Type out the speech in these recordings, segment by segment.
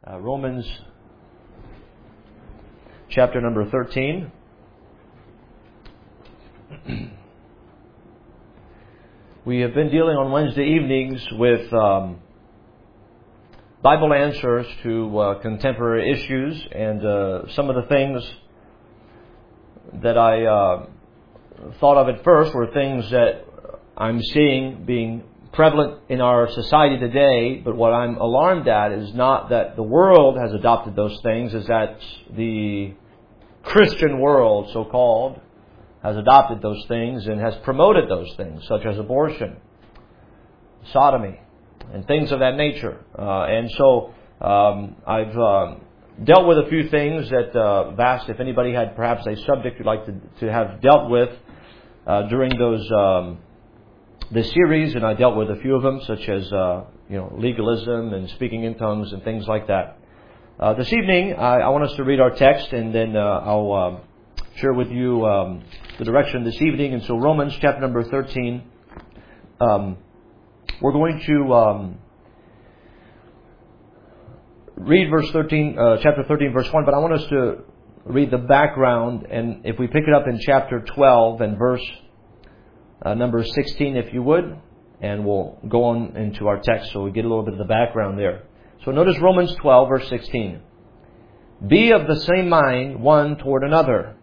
Romans chapter number 13. We have been dealing on Wednesday evenings with Bible answers to contemporary issues, and some of the things that I thought of at first were things that I'm seeing being prevalent in our society today, but what I'm alarmed at is not that the world has adopted those things, is that the Christian world, so-called, has adopted those things and has promoted those things, such as abortion, sodomy, and things of that nature. And so I've dealt with a few things that I've asked if anybody had perhaps a subject you'd like to have dealt with during those this series, and I dealt with a few of them, such as legalism and speaking in tongues and things like that. This evening, I want us to read our text, and then I'll share with you the direction this evening. And so Romans chapter number 13, we're going to read verse 13, chapter 13, verse 1, but I want us to read the background, and if we pick it up in chapter 12 and verse number 16, if you would, and we'll go on into our text so we get a little bit of the background there. So notice Romans 12, verse 16. Be of the same mind one toward another.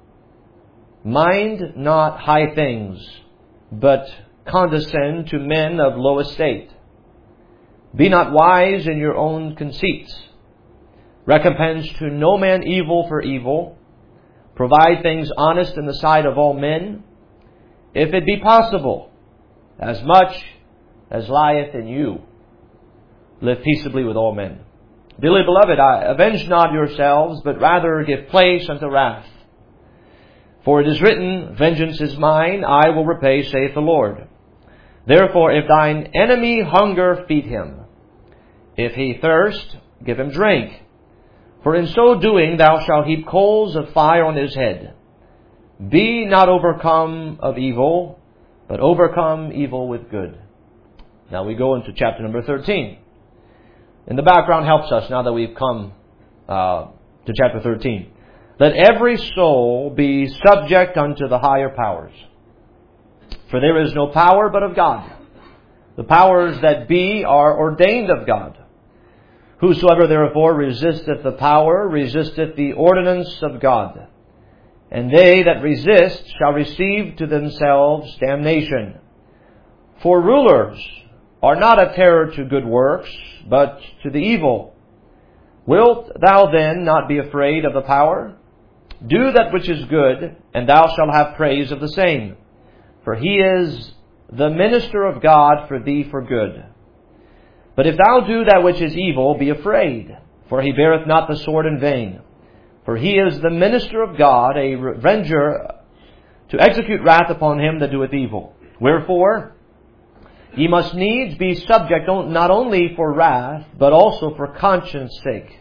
Mind not high things, but condescend to men of low estate. Be not wise in your own conceits. Recompense to no man evil for evil. Provide things honest in the sight of all men, if it be possible, as much as lieth in you. Live peaceably with all men. Dearly beloved, avenge not yourselves, but rather give place unto wrath. For it is written, Vengeance is mine, I will repay, saith the Lord. Therefore, if thine enemy hunger, feed him. If he thirst, give him drink. For in so doing thou shalt heap coals of fire on his head. Be not overcome of evil, but overcome evil with good. Now we go into chapter number 13. And the background helps us now that we've come to chapter 13. Let every soul be subject unto the higher powers. For there is no power but of God. The powers that be are ordained of God. Whosoever therefore resisteth the power, resisteth the ordinance of God. And they that resist shall receive to themselves damnation. For rulers are not a terror to good works, but to the evil. Wilt thou then not be afraid of the power? Do that which is good, and thou shalt have praise of the same. For he is the minister of God for thee for good. But if thou do that which is evil, be afraid, for he beareth not the sword in vain. For he is the minister of God, a revenger, to execute wrath upon him that doeth evil. Wherefore, ye must needs be subject not only for wrath, but also for conscience sake.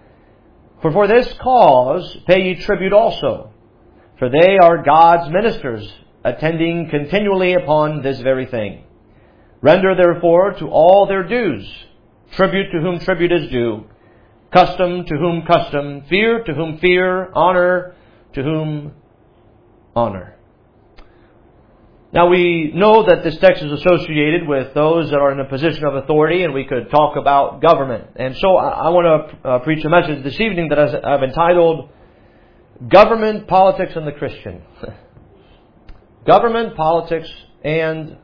For this cause pay ye tribute also, for they are God's ministers, attending continually upon this very thing. Render therefore to all their dues, tribute to whom tribute is due, custom to whom custom, fear to whom fear, honor to whom honor. Now we know that this text is associated with those that are in a position of authority, and we could talk about government. And so I want to preach a message this evening that I've entitled, Government, Politics, and the Christian. Government, Politics, and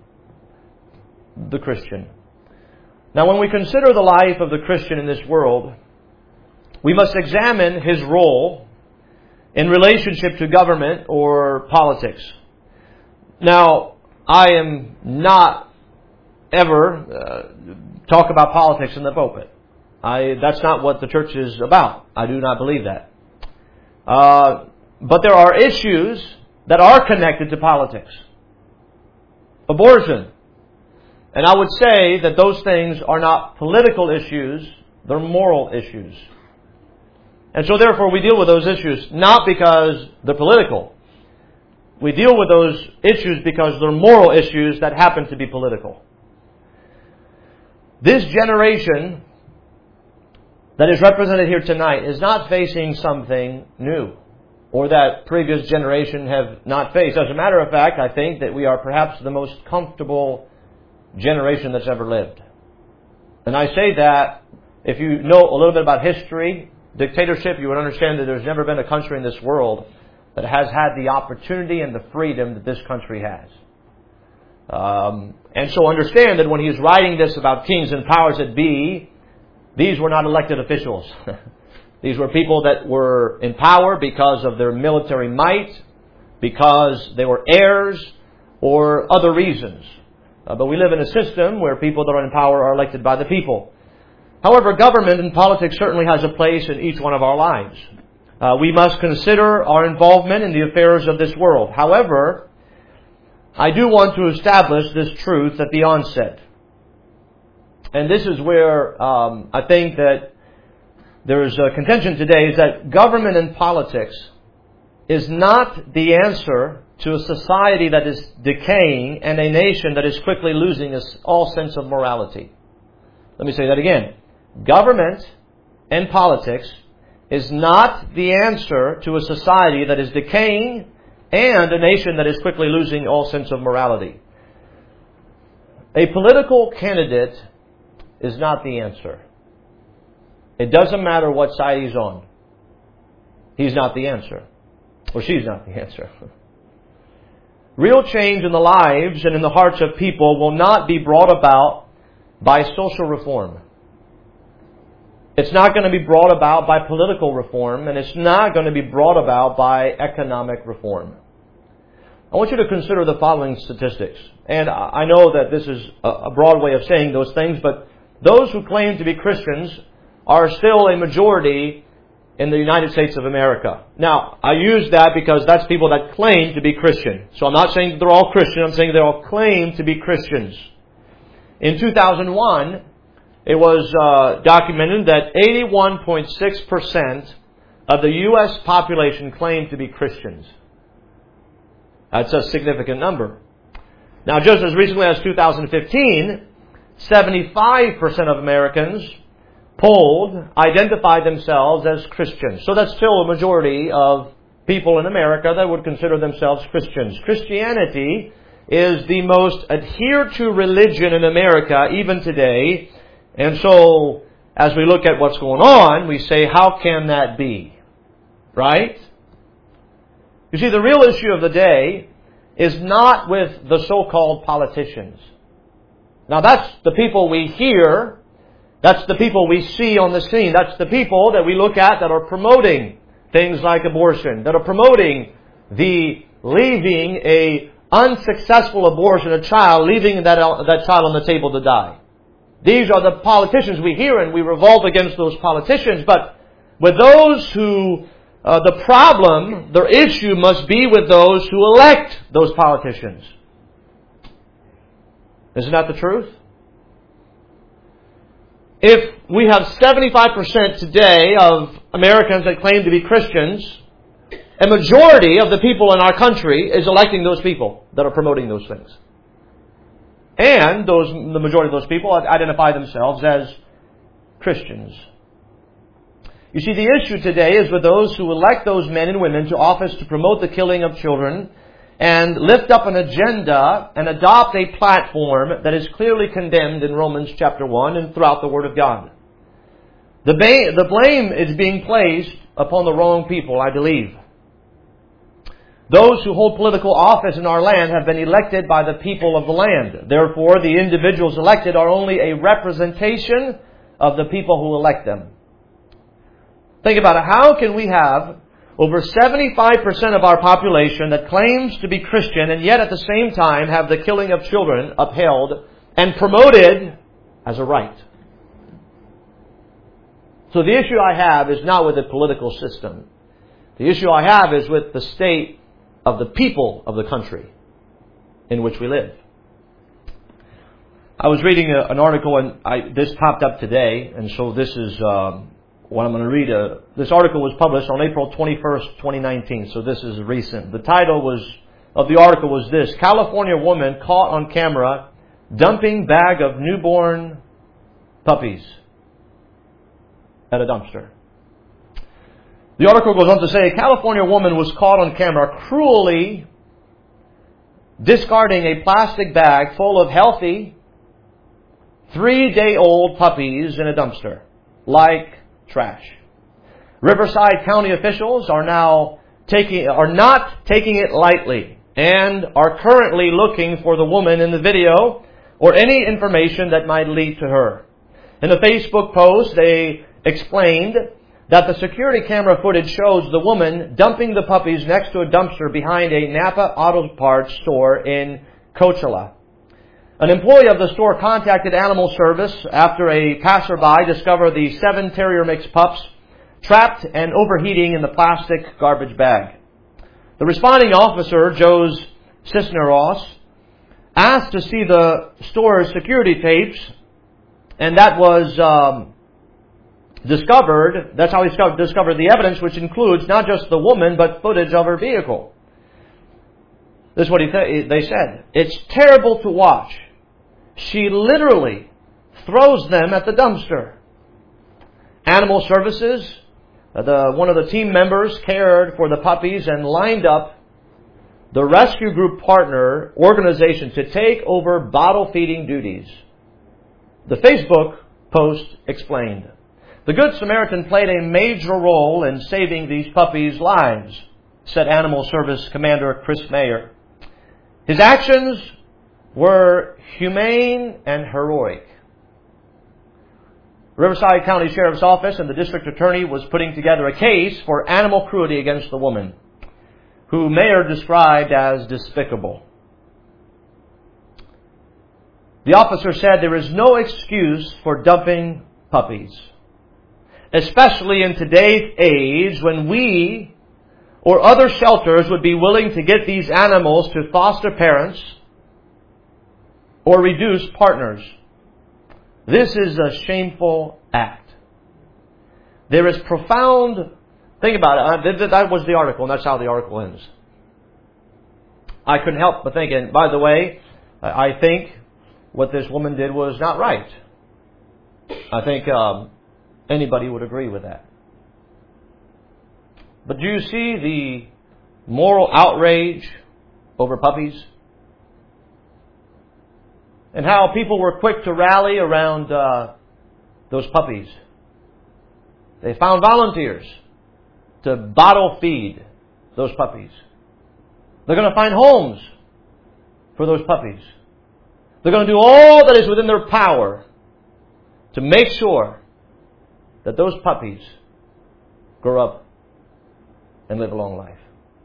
the Christian. Now when we consider the life of the Christian in this world, we must examine his role in relationship to government or politics. Now, I am not ever talk about politics in the pulpit. That's not what the church is about. I do not believe that. But there are issues that are connected to politics. Abortion. And I would say that those things are not political issues, they're moral issues. And so therefore we deal with those issues not because they're political. We deal with those issues because they're moral issues that happen to be political. This generation that is represented here tonight is not facing something new or that previous generation have not faced. As a matter of fact, I think that we are perhaps the most comfortable generation that's ever lived. And I say that if you know a little bit about history, dictatorship, you would understand that there's never been a country in this world that has had the opportunity and the freedom that this country has. And so understand that when he's writing this about kings and powers that be, these were not elected officials. These were people that were in power because of their military might, because they were heirs, or other reasons. But we live in a system where people that are in power are elected by the people. However, government and politics certainly has a place in each one of our lives. We must consider our involvement in the affairs of this world. However, I do want to establish this truth at the onset. And this is where I think that there's a contention today, is that government and politics is not the answer to a society that is decaying and a nation that is quickly losing all sense of morality. Let me say that again. Government and politics is not the answer to a society that is decaying and a nation that is quickly losing all sense of morality. A political candidate is not the answer. It doesn't matter what side he's on. He's not the answer. Or she's not the answer. Real change in the lives and in the hearts of people will not be brought about by social reform. It's not going to be brought about by political reform, and it's not going to be brought about by economic reform. I want you to consider the following statistics. And I know that this is a broad way of saying those things, but those who claim to be Christians are still a majority in the United States of America. Now, I use that because that's people that claim to be Christian. So I'm not saying that they're all Christian. I'm saying they all claim to be Christians. In 2001, it was documented that 81.6% of the U.S. population claimed to be Christians. That's a significant number. Now, just as recently as 2015, 75% of Americans polled identified themselves as Christians. So that's still a majority of people in America that would consider themselves Christians. Christianity is the most adhered to religion in America even today. And so, as we look at what's going on, we say, how can that be? Right? You see, the real issue of the day is not with the so-called politicians. Now, that's the people we hear. That's the people we see on the scene. That's the people that we look at that are promoting things like abortion, that are promoting the leaving a unsuccessful abortion, a child, leaving that child on the table to die. These are the politicians we hear, and we revolt against those politicians. But with those who, the problem, their issue must be with those who elect those politicians. Isn't that the truth? If we have 75% today of Americans that claim to be Christians, a majority of the people in our country is electing those people that are promoting those things. And the majority of those people identify themselves as Christians. You see, the issue today is with those who elect those men and women to office to promote the killing of children and lift up an agenda and adopt a platform that is clearly condemned in Romans chapter 1 and throughout the Word of God. The blame is being placed upon the wrong people, I believe. Those who hold political office in our land have been elected by the people of the land. Therefore, the individuals elected are only a representation of the people who elect them. Think about it. How can we have over 75% of our population that claims to be Christian and yet at the same time have the killing of children upheld and promoted as a right? So the issue I have is not with the political system. The issue I have is with the state of the people of the country in which we live. I was reading an article, and this popped up today, and so this is what I'm going to read. This article was published on April 21st, 2019, so this is recent. The title of the article was this: California woman caught on camera dumping bag of newborn puppies. at a dumpster. The article goes on to say, a California woman was caught on camera cruelly discarding a plastic bag full of healthy, 3-day-old puppies in a dumpster, like trash. Riverside County officials are not taking it lightly and are currently looking for the woman in the video or any information that might lead to her. In a Facebook post, they explained that the security camera footage shows the woman dumping the puppies next to a dumpster behind a Napa Auto Parts store in Coachella. An employee of the store contacted Animal Service after a passerby discovered the 7 Terrier Mix pups trapped and overheating in the plastic garbage bag. The responding officer, Joe Cisneros, asked to see the store's security tapes, and that was discovered. That's how he discovered the evidence, which includes not just the woman, but footage of her vehicle. This is what they said. It's terrible to watch. She literally throws them at the dumpster. Animal Services, one of the team members, cared for the puppies and lined up the rescue group partner organization to take over bottle feeding duties. The Facebook post explained, the Good Samaritan played a major role in saving these puppies' lives, said Animal Service Commander Chris Mayer. His actions were humane and heroic. Riverside County Sheriff's Office and the District Attorney was putting together a case for animal cruelty against the woman, who Mayer described as despicable. The officer said there is no excuse for dumping puppies, especially in today's age when we or other shelters would be willing to get these animals to foster parents or reduce partners. This is a shameful act. There is profound... Think about it. That was the article, and that's how the article ends. I couldn't help but thinking, by the way, I think what this woman did was not right. I think anybody would agree with that. But do you see the moral outrage over puppies? And how people were quick to rally around those puppies. They found volunteers to bottle feed those puppies. They're going to find homes for those puppies. They're going to do all that is within their power to make sure that those puppies grow up and live a long life.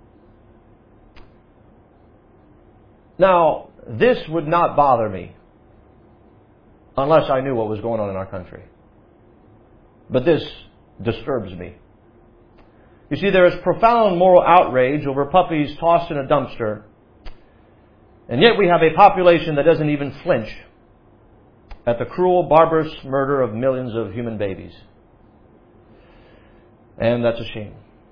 Now, this would not bother me unless I knew what was going on in our country. But this disturbs me. You see, there is profound moral outrage over puppies tossed in a dumpster, and yet we have a population that doesn't even flinch at the cruel, barbarous murder of millions of human babies. And that's a shame.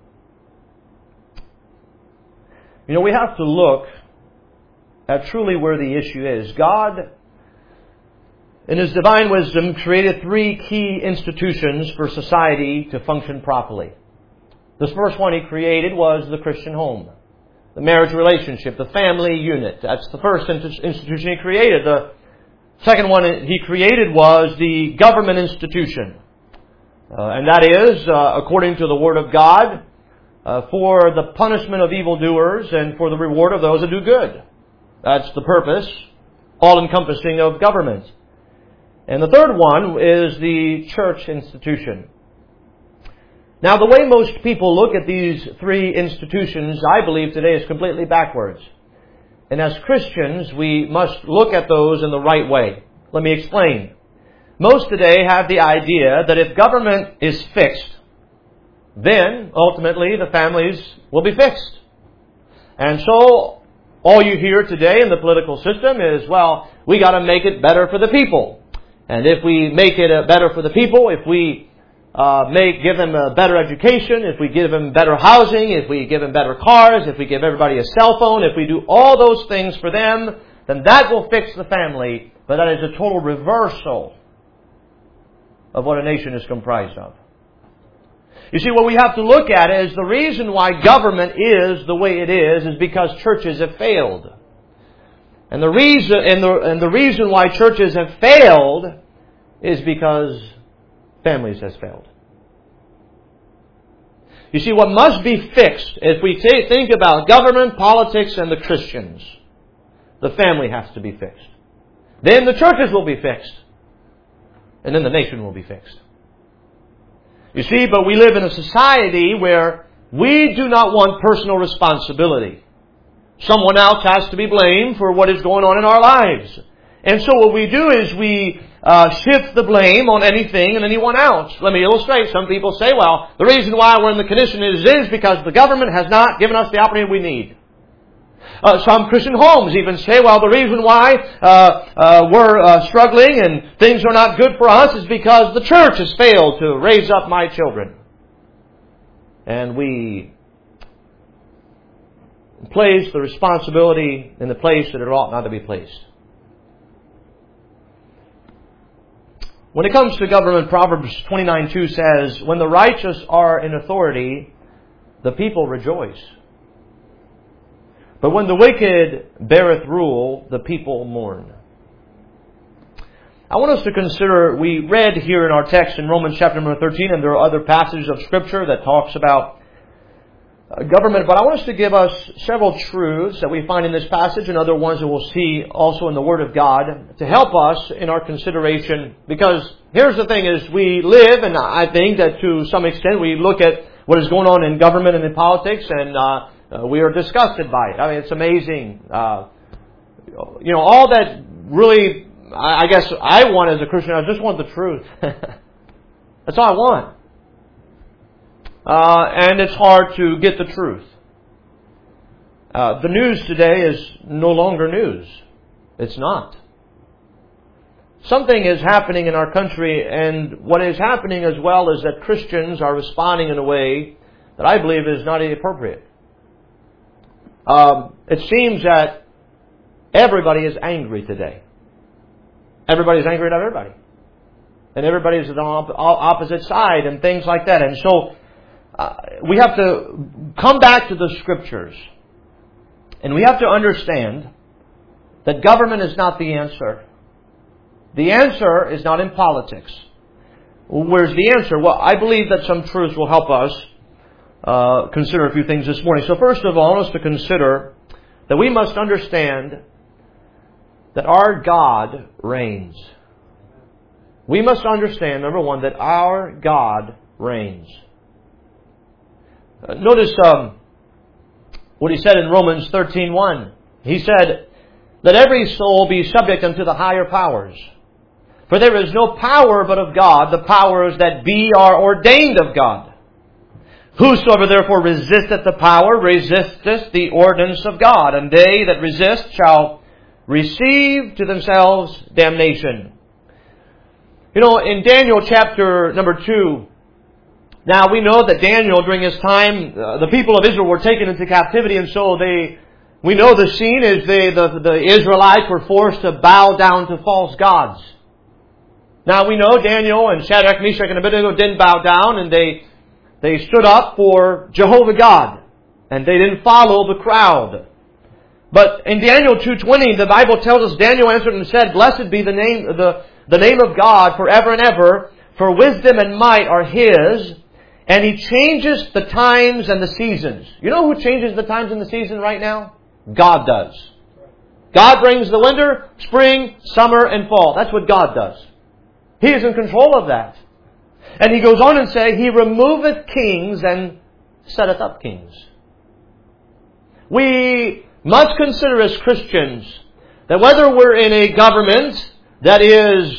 You know, we have to look at truly where the issue is. God, in His divine wisdom, created 3 key institutions for society to function properly. This first one He created was the Christian home, the marriage relationship, the family unit. That's the first institution He created. The second one He created was the government institution. And that is, according to the Word of God, for the punishment of evildoers and for the reward of those that do good. That's the purpose, all-encompassing of government. And the third one is the church institution. Now, the way most people look at these 3 institutions, I believe today, is completely backwards. And as Christians, we must look at those in the right way. Let me explain. Most today have the idea that if government is fixed, then ultimately the families will be fixed. And so all you hear today in the political system is, well, we got to make it better for the people. And if we make it better for the people, if we give them a better education, if we give them better housing, if we give them better cars, if we give everybody a cell phone, if we do all those things for them, then that will fix the family. But that is a total reversal of what a nation is comprised of. You see, what we have to look at is the reason why government is the way it is because churches have failed. And the reason why churches have failed is because families has failed. You see, what must be fixed, if we think about government, politics, and the Christians, the family has to be fixed. Then the churches will be fixed. And then the nation will be fixed. You see, but we live in a society where we do not want personal responsibility. Someone else has to be blamed for what is going on in our lives. And so what we do is we shift the blame on anything and anyone else. Let me illustrate. Some people say, well, the reason why we're in the condition it is because the government has not given us the opportunity we need. Some Christian homes even say, well, the reason why we're struggling and things are not good for us is because the church has failed to raise up my children. And we place the responsibility in the place that it ought not to be placed. When it comes to government, Proverbs 29:2 says, when the righteous are in authority, the people rejoice. But when the wicked beareth rule, the people mourn. I want us to consider, we read here in our text in Romans chapter number 13, and there are other passages of Scripture that talks about government, but I want us to give us several truths that we find in this passage and other ones that we'll see also in the Word of God to help us in our consideration. Because here's the thing is we live, and I think that to some extent we look at what is going on in government and in politics and we are disgusted by it. I mean, it's amazing. All that really, I guess I want as a Christian, I just want the truth. That's all I want. And it's hard to get the truth. The news today is no longer news. It's not. Something is happening in our country, and what is happening as well is that Christians are responding in a way that I believe is not appropriate. It seems that everybody is angry today. Everybody's angry at everybody. And everybody's on the opposite side and things like that. And so we have to come back to the Scriptures. And we have to understand that government is not the answer. The answer is not in politics. Where's the answer? Well, I believe that some truths will help us consider a few things this morning. So first of all, I want us to consider that we must understand that our God reigns. We must understand, number one, that our God reigns. Notice what he said in Romans 13:1. He said, let every soul be subject unto the higher powers. For there is no power but of God. The powers that be are ordained of God. Whosoever therefore resisteth the power, resisteth the ordinance of God. And they that resist shall receive to themselves damnation. In Daniel chapter number 2, now we know that Daniel, during his time, the people of Israel were taken into captivity, and so we know the scene is the Israelites were forced to bow down to false gods. Now we know Daniel and Shadrach, Meshach, and Abednego didn't bow down, and they stood up for Jehovah God, and they didn't follow the crowd. But in Daniel 2:20, the Bible tells us, Daniel answered and said, blessed be the name of God forever and ever, for wisdom and might are His, and He changes the times and the seasons. You know who changes the times and the season right now? God does. God brings the winter, spring, summer, and fall. That's what God does. He is in control of that. And He goes on and say, He removeth kings and setteth up kings. We must consider as Christians that whether we're in a government that is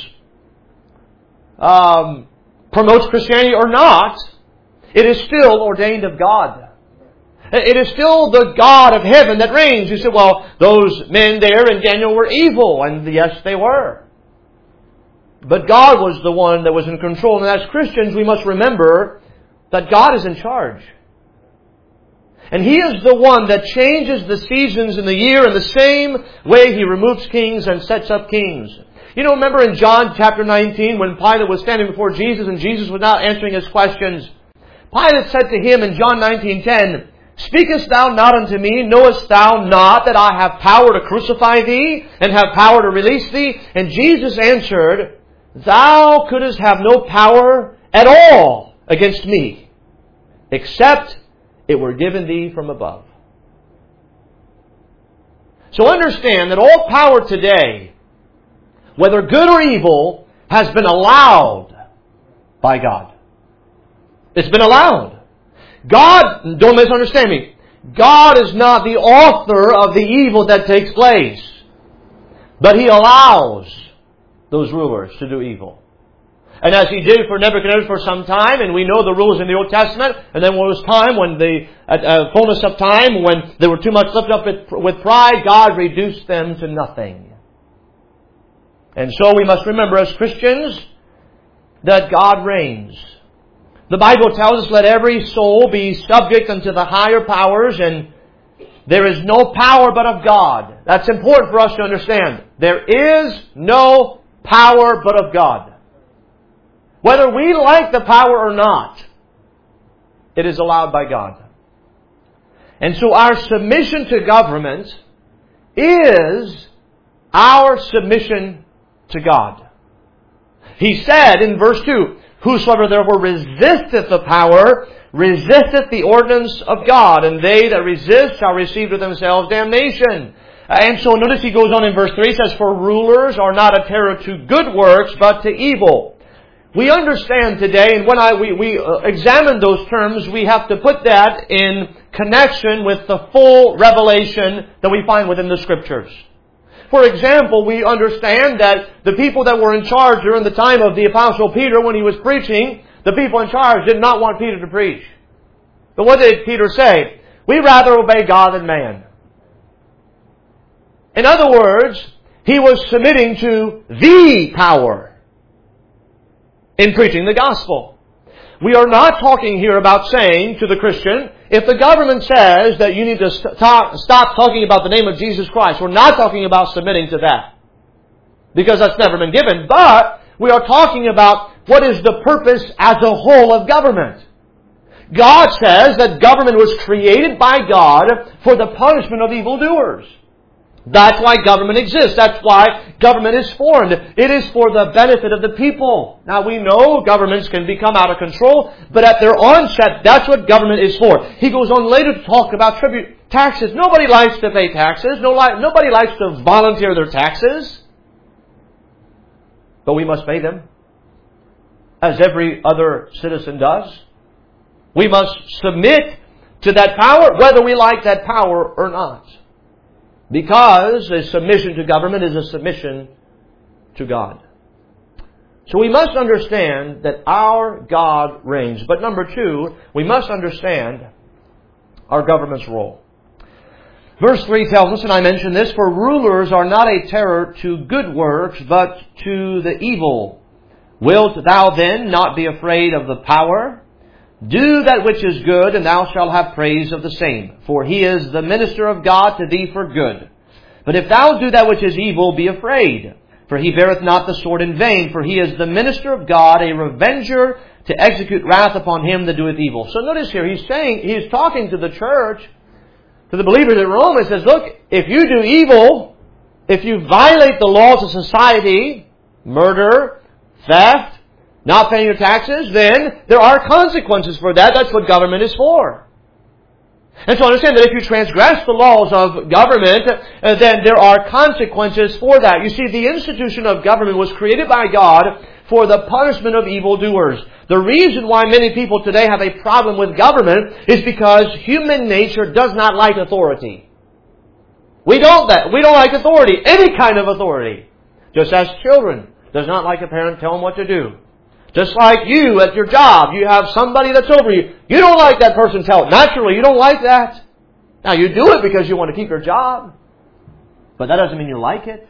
promotes Christianity or not, it is still ordained of God. It is still the God of heaven that reigns. You say, well, those men there in Daniel were evil. And yes, they were. But God was the one that was in control. And as Christians, we must remember that God is in charge. And He is the one that changes the seasons in the year in the same way He removes kings and sets up kings. Remember in John chapter 19 when Pilate was standing before Jesus and Jesus was not answering his questions. Pilate said to him in John 19:10, Speakest thou not unto me? Knowest thou not that I have power to crucify thee and have power to release thee? And Jesus answered, Thou couldst have no power at all against me, except it were given thee from above. So understand that all power today, whether good or evil, has been allowed by God. It's been allowed. God, don't misunderstand me, God is not the author of the evil that takes place. But He allows those rulers to do evil. And as He did for Nebuchadnezzar for some time, and we know the rules in the Old Testament, and then there was time when fullness of time, when they were too much lifted up with pride, God reduced them to nothing. And so we must remember as Christians that God reigns. The Bible tells us, let every soul be subject unto the higher powers, and there is no power but of God. That's important for us to understand. There is no power but of God. Whether we like the power or not, it is allowed by God. And so our submission to government is our submission to God. He said in verse 2, Whosoever therefore resisteth the power, resisteth the ordinance of God, and they that resist shall receive to themselves damnation. And so notice he goes on in verse 3, he says, For rulers are not a terror to good works, but to evil. We understand today, and when we examine those terms, we have to put that in connection with the full revelation that we find within the Scriptures. For example, we understand that the people that were in charge during the time of the Apostle Peter when he was preaching, the people in charge did not want Peter to preach. But what did Peter say? We rather obey God than man. In other words, he was submitting to the power in preaching the gospel. We are not talking here about saying to the Christian, if the government says that you need to stop talking about the name of Jesus Christ, we're not talking about submitting to that. Because that's never been given. But we are talking about what is the purpose as a whole of government. God says that government was created by God for the punishment of evildoers. That's why government exists. That's why government is formed. It is for the benefit of the people. Now we know governments can become out of control, but at their onset, that's what government is for. He goes on later to talk about tribute taxes. Nobody likes to pay taxes. Nobody likes to volunteer their taxes. But we must pay them, as every other citizen does. We must submit to that power, whether we like that power or not. Because a submission to government is a submission to God. So we must understand that our God reigns. But number two, we must understand our government's role. Verse 3 tells us, and I mentioned this, For rulers are not a terror to good works, but to the evil. Wilt thou then not be afraid of the power? Do that which is good, and thou shalt have praise of the same. For he is the minister of God to thee for good. But if thou do that which is evil, be afraid. For he beareth not the sword in vain. For he is the minister of God, a revenger to execute wrath upon him that doeth evil. So notice here, he's talking to the church, to the believers in Rome. He says, look, if you do evil, if you violate the laws of society, murder, theft, not paying your taxes, then there are consequences for that. That's what government is for. And so understand that if you transgress the laws of government, then there are consequences for that. You see, the institution of government was created by God for the punishment of evildoers. The reason why many people today have a problem with government is because human nature does not like authority. We don't like authority, any kind of authority. Just as children does not like a parent tell them what to do. Just like you at your job, you have somebody that's over you. You don't like that person telling. Naturally, you don't like that. Now, you do it because you want to keep your job. But that doesn't mean you like it.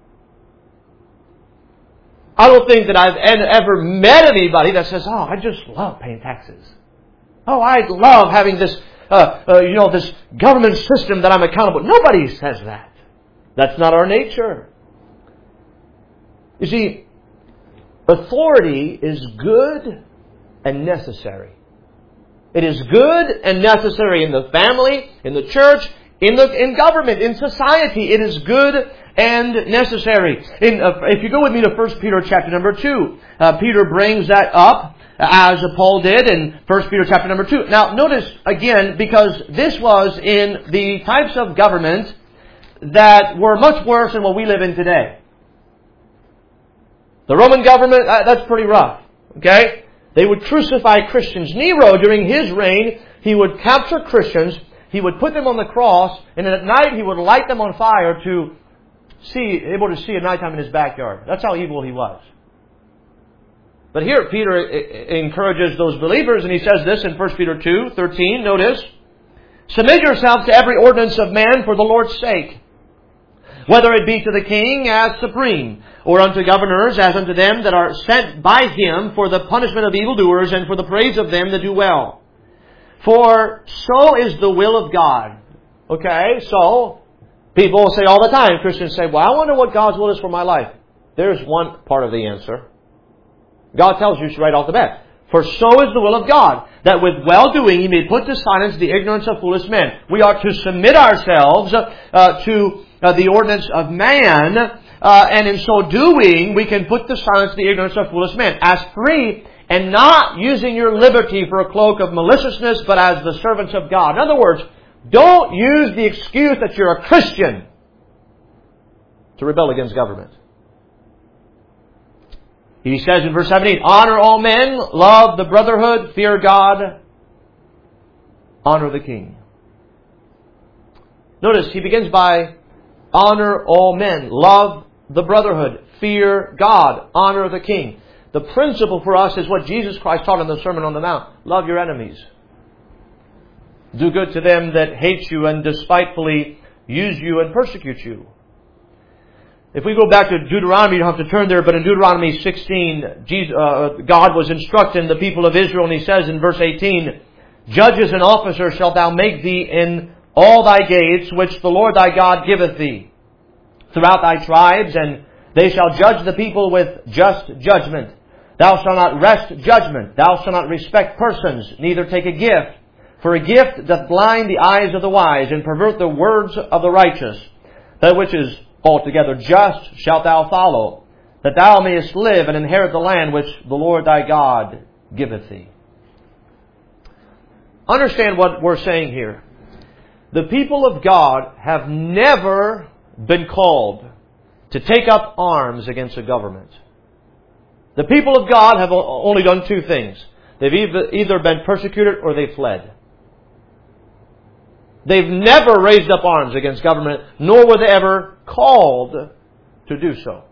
I don't think that I've ever met anybody that says, I just love paying taxes. I love having this, this government system that I'm accountable. Nobody says that. That's not our nature. You see, authority is good and necessary. It is good and necessary in the family, in the church, in government, in society. It is good and necessary. If you go with me to 1 Peter chapter number 2, Peter brings that up as Paul did in 1 Peter chapter number 2. Now notice again, because this was in the types of government that were much worse than what we live in today. The Roman government, that's pretty rough. Okay? They would crucify Christians. Nero, during his reign, he would capture Christians, he would put them on the cross, and then at night he would light them on fire to able to see at nighttime in his backyard. That's how evil he was. But here Peter encourages those believers, and he says this in 1 Peter 2:13. Notice, submit yourselves to every ordinance of man for the Lord's sake, whether it be to the king as supreme, or unto governors as unto them that are sent by him for the punishment of evildoers and for the praise of them that do well. For so is the will of God. Okay, so people say all the time, Christians say, well, I wonder what God's will is for my life. There's one part of the answer. God tells you right off the bat. For so is the will of God, that with well-doing He may put to silence the ignorance of foolish men. We are to submit ourselves to the ordinance of man, and in so doing, we can put to silence the ignorance of foolish men. As free, and not using your liberty for a cloak of maliciousness, but as the servants of God. In other words, don't use the excuse that you're a Christian to rebel against government. He says in verse 17, honor all men, love the brotherhood, fear God, honor the king. Notice, he begins by honor all men, love the brotherhood, fear God, honor the king. The principle for us is what Jesus Christ taught in the Sermon on the Mount. Love your enemies. Do good to them that hate you and despitefully use you and persecute you. If we go back to Deuteronomy, you don't have to turn there, but in Deuteronomy 16, God was instructing the people of Israel, and He says in verse 18, judges and officers shalt thou make thee in all thy gates, which the Lord thy God giveth thee, throughout thy tribes, and they shall judge the people with just judgment. Thou shalt not wrest judgment. Thou shalt not respect persons, neither take a gift. For a gift doth blind the eyes of the wise, and pervert the words of the righteous. That which is altogether just shalt thou follow, that thou mayest live and inherit the land which the Lord thy God giveth thee. Understand what we're saying here. The people of God have never been called to take up arms against a government. The people of God have only done two things. They've either been persecuted or they've fled. They've never raised up arms against government, nor were they ever called to do so.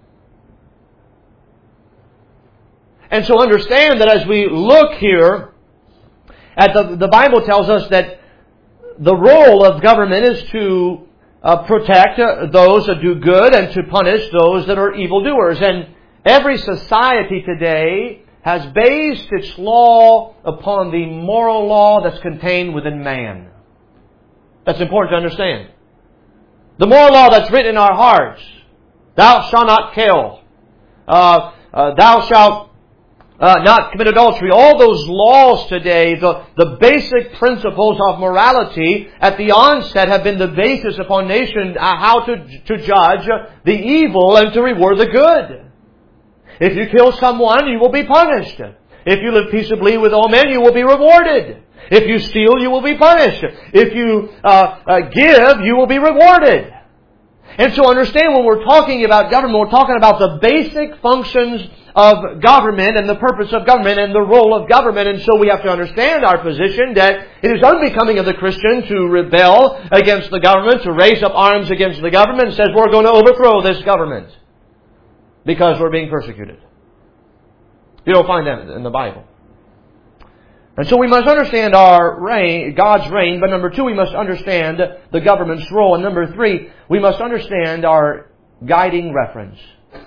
And so understand that as we look here at the Bible tells us that the role of government is to protect those that do good and to punish those that are evildoers. And every society today has based its law upon the moral law that's contained within man. That's important to understand. The moral law that's written in our hearts. Thou shalt not kill. Thou shalt not commit adultery. All those laws today, the basic principles of morality at the onset have been the basis upon nation how to judge the evil and to reward the good. If you kill someone, you will be punished. If you live peaceably with all men, you will be rewarded. If you steal, you will be punished. If you give, you will be rewarded. And so understand when we're talking about government, we're talking about the basic functions of government and the purpose of government and the role of government. And so we have to understand our position that it is unbecoming of the Christian to rebel against the government, to raise up arms against the government and says we're going to overthrow this government because we're being persecuted. You don't find that in the Bible. And so we must understand our reign, God's reign, but number two, we must understand the government's role. And number three, we must understand our guiding reference.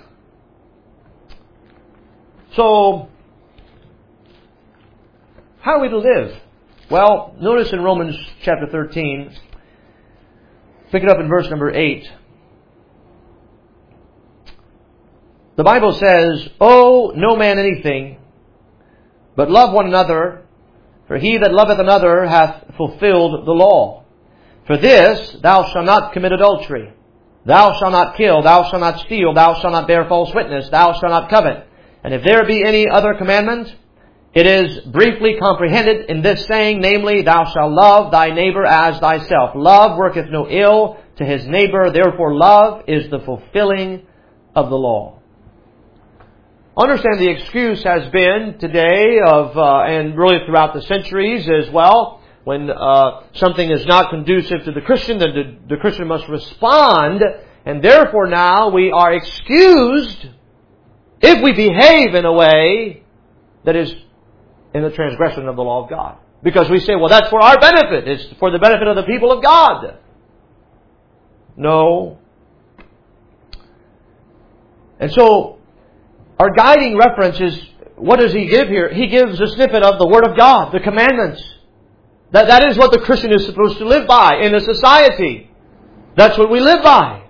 So, how are we to live? Well, notice in Romans chapter 13, pick it up in verse number 8. The Bible says, owe no man anything, but love one another, For he that loveth another hath fulfilled the law. For this, thou shalt not commit adultery. Thou shalt not kill. Thou shalt not steal. Thou shalt not bear false witness. Thou shalt not covet. And if there be any other commandment, it is briefly comprehended in this saying, namely, thou shalt love thy neighbor as thyself. Love worketh no ill to his neighbor. Therefore, love is the fulfilling of the law. Understand the excuse has been today and really throughout the centuries as well, when something is not conducive to the Christian, then the Christian must respond, and therefore now we are excused if we behave in a way that is in the transgression of the law of God. Because we say, well, that's for our benefit. It's for the benefit of the people of God. No. And so, our guiding reference is, what does he give here? He gives a snippet of the Word of God, the commandments. That is what the Christian is supposed to live by in a society. That's what we live by.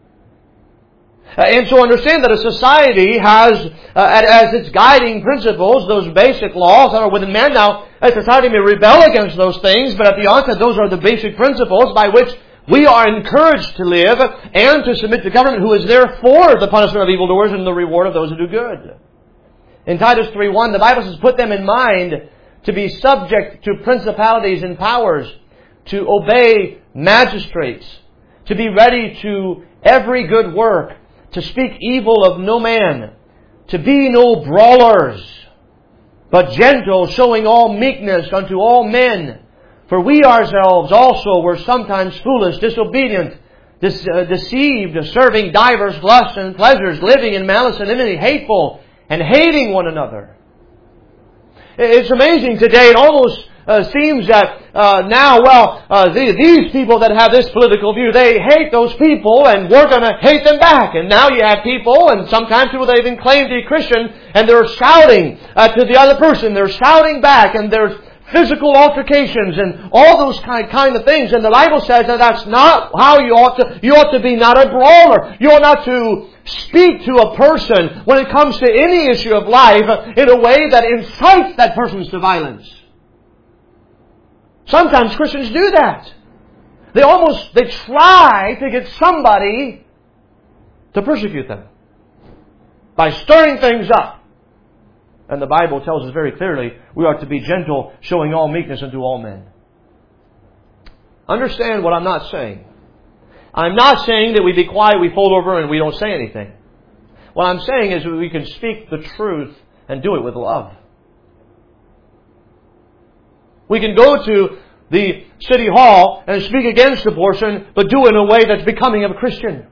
And so understand that a society has, as its guiding principles, those basic laws that are within man. Now, a society may rebel against those things, but at the onset, those are the basic principles by which we are encouraged to live and to submit to government, who is there for the punishment of evildoers and the reward of those who do good. In Titus 3:1, the Bible says, put them in mind to be subject to principalities and powers, to obey magistrates, to be ready to every good work, to speak evil of no man, to be no brawlers, but gentle, showing all meekness unto all men. For we ourselves also were sometimes foolish, disobedient, deceived, serving divers lusts and pleasures, living in malice and enmity, hateful, and hating one another. It's amazing today. It almost seems that these people that have this political view, they hate those people, and we're going to hate them back. And now you have people, and sometimes people that even claim to be Christian, and they're shouting to the other person. They're shouting back, and there's physical altercations and all those kind of things. And the Bible says that that's not how you ought to. You ought to be not a brawler. You ought not to speak to a person when it comes to any issue of life in a way that incites that person to violence. Sometimes Christians do that. They try to get somebody to persecute them by stirring things up. And the Bible tells us very clearly, we are to be gentle, showing all meekness unto all men. Understand what I'm not saying. I'm not saying that we be quiet, we fold over, and we don't say anything. What I'm saying is that we can speak the truth and do it with love. We can go to the city hall and speak against abortion, but do it in a way that's becoming of a Christian.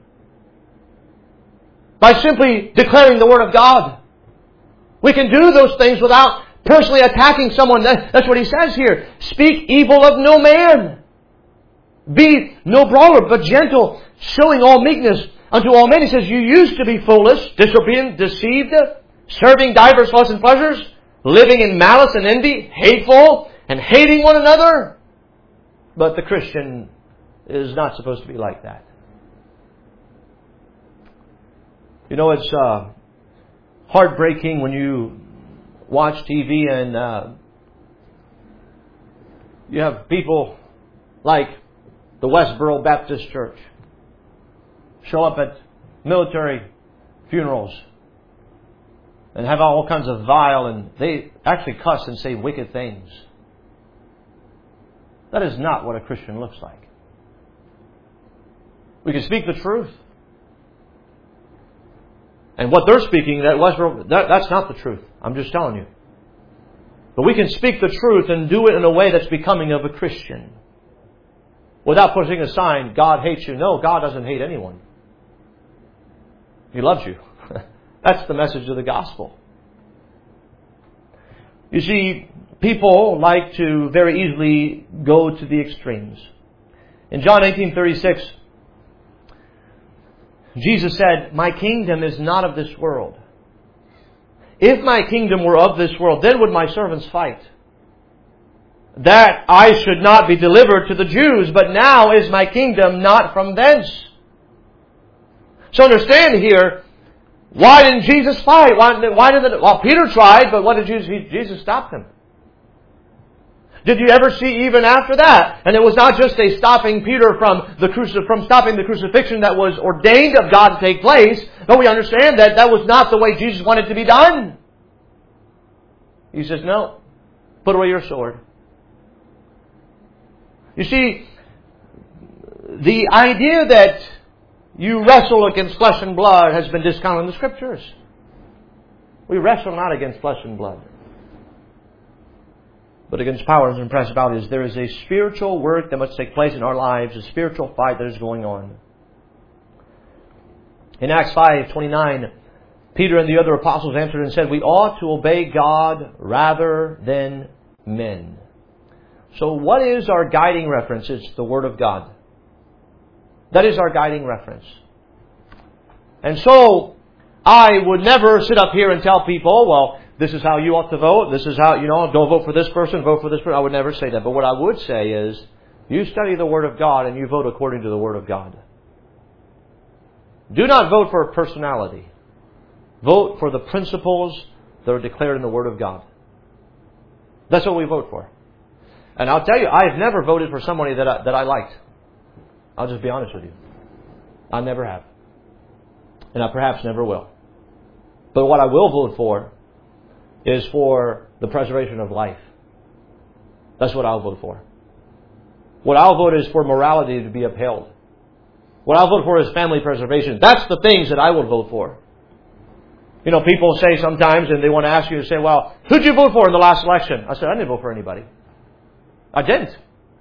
By simply declaring the Word of God. We can do those things without personally attacking someone. That's what he says here. Speak evil of no man. Be no brawler, but gentle, showing all meekness unto all men. He says, you used to be foolish, disobedient, deceived, serving divers lusts and pleasures, living in malice and envy, hateful, and hating one another. But the Christian is not supposed to be like that. You know, it's heartbreaking when you watch TV and you have people like the Westboro Baptist Church show up at military funerals and have all kinds of vile, and they actually cuss and say wicked things. That is not what a Christian looks like. We can speak the truth. And what they're speaking, that's not the truth. I'm just telling you. But we can speak the truth and do it in a way that's becoming of a Christian. Without putting a sign, God hates you. No, God doesn't hate anyone. He loves you. That's the message of the gospel. You see, people like to very easily go to the extremes. In John 18:36, Jesus said, my kingdom is not of this world. If my kingdom were of this world, then would my servants fight, that I should not be delivered to the Jews. But now is my kingdom not from thence. So understand here, why didn't Jesus fight? Peter tried, but what did Jesus? Jesus stopped him. did you ever see even after that? And it was not just a stopping Peter from stopping the crucifixion that was ordained of God to take place, but we understand that that was not the way Jesus wanted to be done. He says, no, put away your sword. You see, the idea that you wrestle against flesh and blood has been discounted in the Scriptures. We wrestle not against flesh and blood, but against powers and principalities. There is a spiritual work that must take place in our lives, a spiritual fight that is going on. In Acts 5:29, Peter and the other apostles answered and said, we ought to obey God rather than men. So what is our guiding reference? It's the Word of God. That is our guiding reference. And so, I would never sit up here and tell people, well, this is how you ought to vote. This is how, don't vote for this person, vote for this person. I would never say that. But what I would say is, you study the Word of God and you vote according to the Word of God. Do not vote for a personality. Vote for the principles that are declared in the Word of God. That's what we vote for. And I'll tell you, I've never voted for somebody that I liked. I'll just be honest with you. I never have. And I perhaps never will. But what I will vote for is for the preservation of life. That's what I'll vote for. What I'll vote is for morality to be upheld. What I'll vote for is family preservation. That's the things that I will vote for. People say sometimes, and they want to ask you to say, well, who'd you vote for in the last election? I said, I didn't vote for anybody. I didn't.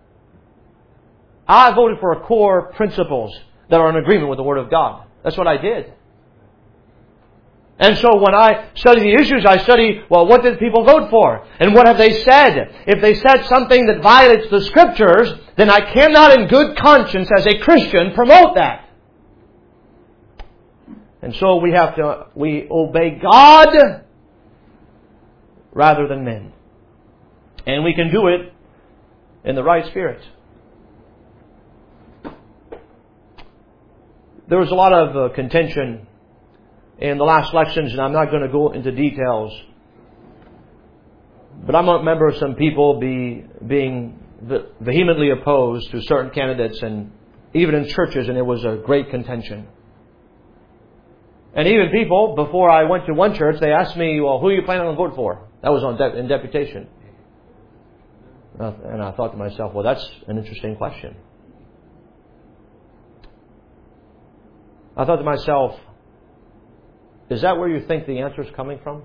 I voted for core principles that are in agreement with the Word of God. That's what I did. And so when I study the issues, I study, well, what did people vote for? And what have they said? If they said something that violates the Scriptures, then I cannot in good conscience as a Christian promote that. And so we obey God rather than men. And we can do it in the right spirit. There was a lot of contention in the last elections, and I'm not going to go into details. But I remember some people being vehemently opposed to certain candidates, and even in churches, and it was a great contention. And even people, before I went to one church, they asked me, well, who are you planning on voting for? That was in deputation. And I thought to myself, well, that's an interesting question. I thought to myself, is that where you think the answer is coming from?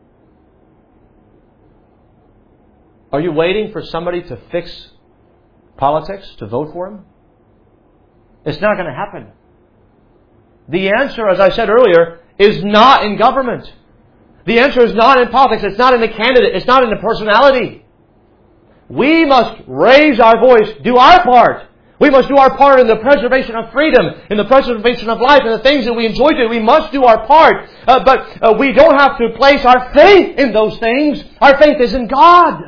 Are you waiting for somebody to fix politics, to vote for him? It's not going to happen. The answer, as I said earlier, is not in government. The answer is not in politics. It's not in the candidate. It's not in the personality. We must raise our voice, do our part. We must do our part in the preservation of freedom, in the preservation of life, and the things that we enjoy doing. We must do our part. But we don't have to place our faith in those things. Our faith is in God.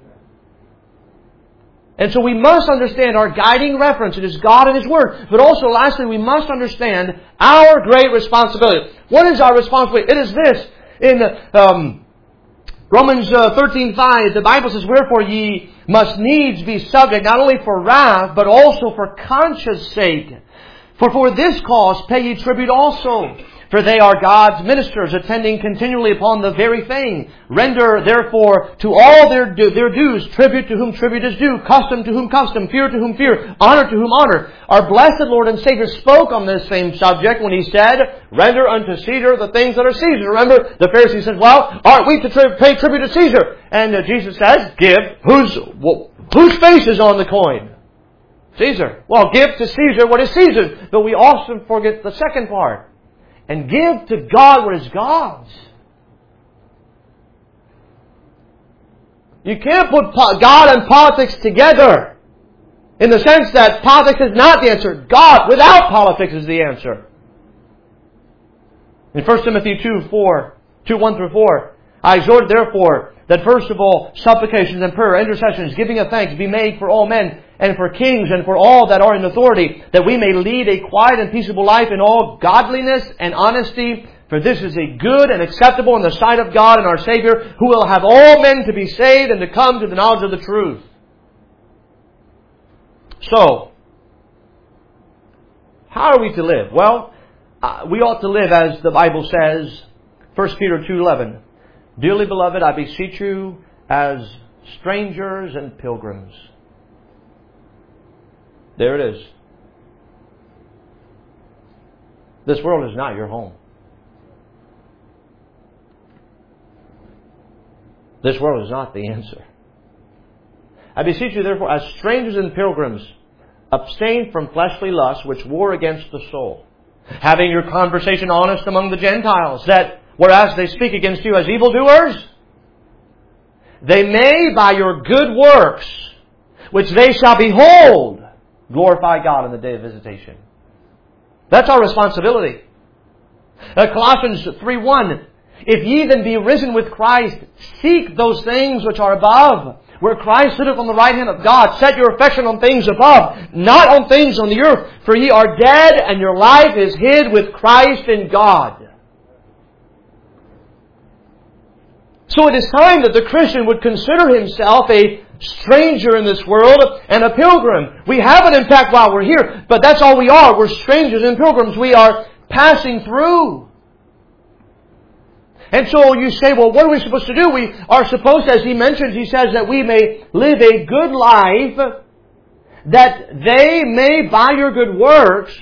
And so we must understand our guiding reference. It is God and His Word. But also, lastly, we must understand our great responsibility. What is our responsibility? It is this. In Romans 13:5, the Bible says, wherefore ye must needs be subject, not only for wrath, but also for conscience sake. For this cause pay ye tribute also. For they are God's ministers, attending continually upon the very thing. Render, therefore, to all their dues, tribute to whom tribute is due, custom to whom custom, fear to whom fear, honor to whom honor. Our blessed Lord and Savior spoke on this same subject when He said, render unto Caesar the things that are Caesar. Remember, the Pharisees said, well, aren't we to pay tribute to Caesar? And Jesus says, give, whose face is on the coin? Caesar. Well, give to Caesar what is Caesar's. But we often forget the second part. And give to God what is God's. You can't put God and politics together in the sense that politics is not the answer. God without politics is the answer. In 1 Timothy 2:1-4, I exhort therefore that first of all supplications and prayer, intercessions, giving of thanks be made for all men and for kings and for all that are in authority, that we may lead a quiet and peaceable life in all godliness and honesty. For this is a good and acceptable in the sight of God and our Savior, who will have all men to be saved and to come to the knowledge of the truth. So, how are we to live? Well, we ought to live as the Bible says, 1 Peter 2:11. Dearly beloved, I beseech you as strangers and pilgrims. There it is. This world is not your home. This world is not the answer. I beseech you therefore, as strangers and pilgrims, abstain from fleshly lusts which war against the soul, having your conversation honest among the Gentiles, that whereas they speak against you as evildoers, they may by your good works, which they shall behold, glorify God in the day of visitation. That's our responsibility. Colossians 3:1, if ye then be risen with Christ, seek those things which are above, where Christ sitteth on the right hand of God. Set your affection on things above, not on things on the earth. For ye are dead, and your life is hid with Christ in God. So it is time that the Christian would consider himself a stranger in this world and a pilgrim. We have an impact while we're here, but that's all we are. We're strangers and pilgrims. We are passing through. And so you say, well, what are we supposed to do? We are supposed, as he mentions, he says that we may live a good life, that they may, by your good works,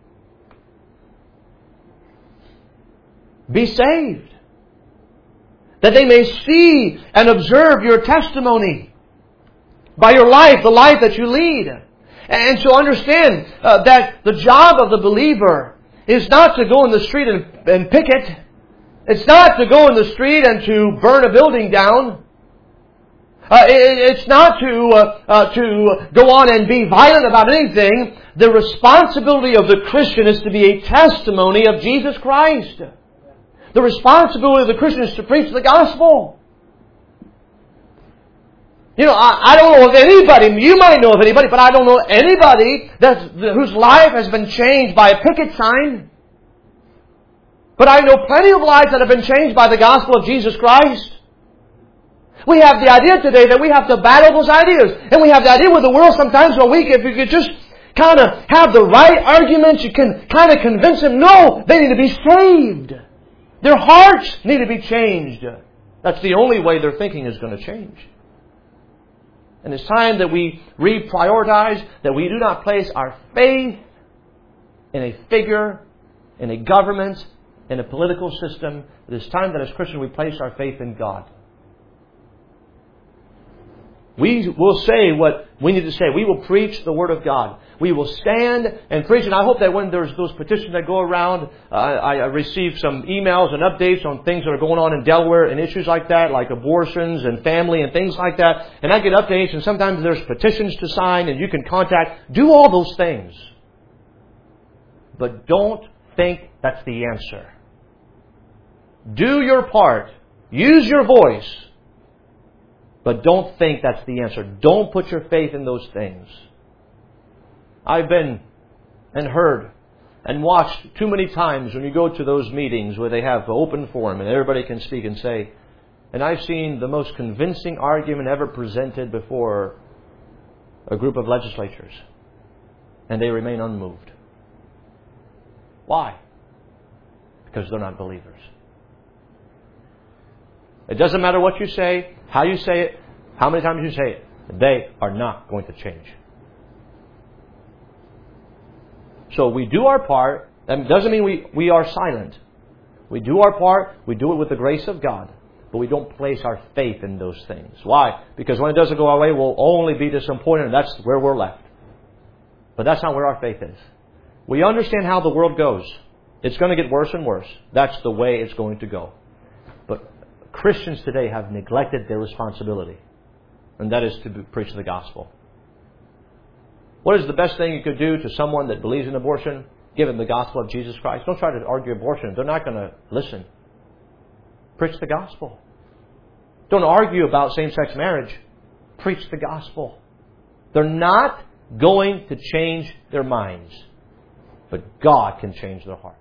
be saved. That they may see and observe your testimony by your life, the life that you lead. And so understand that the job of the believer is not to go in the street and picket. It's not to go in the street and to burn a building down. It's not to go on and be violent about anything. The responsibility of the Christian is to be a testimony of Jesus Christ. The responsibility of the Christian is to preach the gospel. You know, I don't know of anybody, you might know of anybody, but I don't know anybody whose life has been changed by a picket sign. But I know plenty of lives that have been changed by the gospel of Jesus Christ. We have the idea today that we have to battle those ideas. And we have the idea with the world sometimes, well, if you could just kind of have the right arguments, you can kind of convince them, no, they need to be saved. Their hearts need to be changed. That's the only way their thinking is going to change. And it's time that we reprioritize, that we do not place our faith in a figure, in a government, in a political system. It is time that as Christians we place our faith in God. We will say what we need to say. We will preach the Word of God. We will stand and preach. And I hope that when there's those petitions that go around, I receive some emails and updates on things that are going on in Delaware and issues like that, like abortions and family and things like that. And I get updates, and sometimes there's petitions to sign and you can contact. Do all those things. But don't think that's the answer. Do your part. Use your voice. But don't think that's the answer. Don't put your faith in those things. I've been and heard and watched too many times when you go to those meetings where they have open forum and everybody can speak and say, and I've seen the most convincing argument ever presented before a group of legislators, and they remain unmoved. Why? Because they're not believers. It doesn't matter what you say, how you say it, how many times you say it. They are not going to change. So we do our part. That doesn't mean we are silent. We do our part. We do it with the grace of God. But we don't place our faith in those things. Why? Because when it doesn't go our way, we'll only be disappointed, and that's where we're left. But that's not where our faith is. We understand how the world goes. It's going to get worse and worse. That's the way it's going to go. But Christians today have neglected their responsibility, and that is to preach the gospel. What is the best thing you could do to someone that believes in abortion? Give them the gospel of Jesus Christ. Don't try to argue abortion. They're not going to listen. Preach the gospel. Don't argue about same-sex marriage. Preach the gospel. They're not going to change their minds, but God can change their hearts.